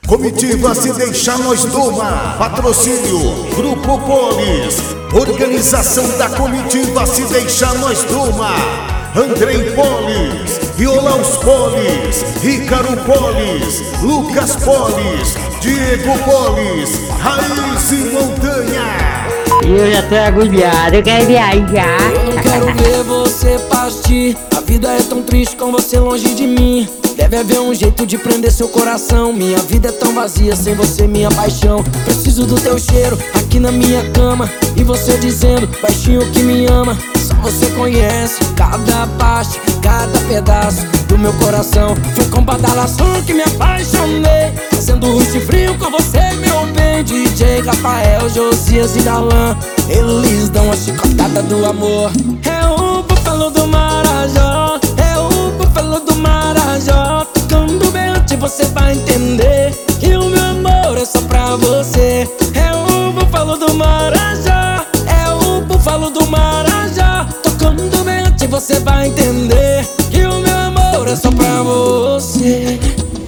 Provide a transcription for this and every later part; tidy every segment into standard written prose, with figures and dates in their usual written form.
Comitiva Se Deixar Nós Doma. Patrocínio Grupo Polis. Organização da Comitiva Se Deixar Nós Doma. Andrei Polis, Violaus Polis, Ícaro Polis, Lucas Polis, Diego Polis, Raiz e Montanha. Eu já tô agulhado, eu quero viajar. Eu não quero ver você partir. A vida é tão triste com você longe de mim. Deve haver um jeito de prender seu coração. Minha vida é tão vazia sem você, minha paixão. Preciso do teu cheiro aqui na minha cama. E você dizendo baixinho que me ama. Só você conhece cada parte, cada pedaço do meu coração. Foi com badalação que me apaixonei, fazendo rush frio com você, meu bem. DJ Rafael, Josias e Darlan, eles dão a chicotada do amor. É o búfalo do Marajó, é o búfalo do Marajó. Tocando berrante você vai entender que o meu amor é só pra você. É o búfalo do Marajó, é o búfalo do Marajó. Tocando berrante você vai entender que o meu amor é só pra você.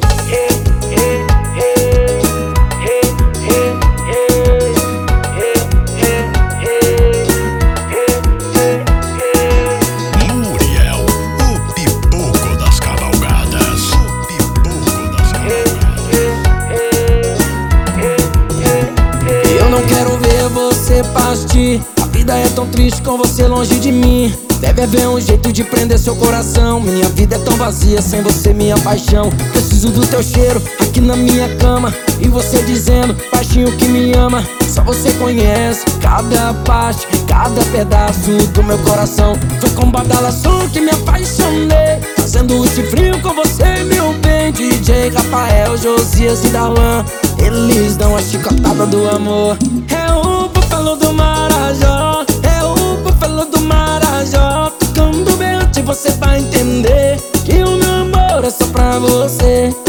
Partir. A vida é tão triste com você longe de mim. Deve haver um jeito de prender seu coração. Minha vida é tão vazia sem você, minha paixão. Preciso do teu cheiro aqui na minha cama. E você dizendo baixinho que me ama. Só você conhece cada parte, cada pedaço do meu coração. Foi com badalação que me apaixonei, fazendo rush frio com você, meu bem. DJ Rafael, Josias e Darlan, eles dão a chicotada do amor. É o búfalo do Marajó, é o búfalo do Marajó. Tocando berrante você vai entender que o meu amor é só pra você.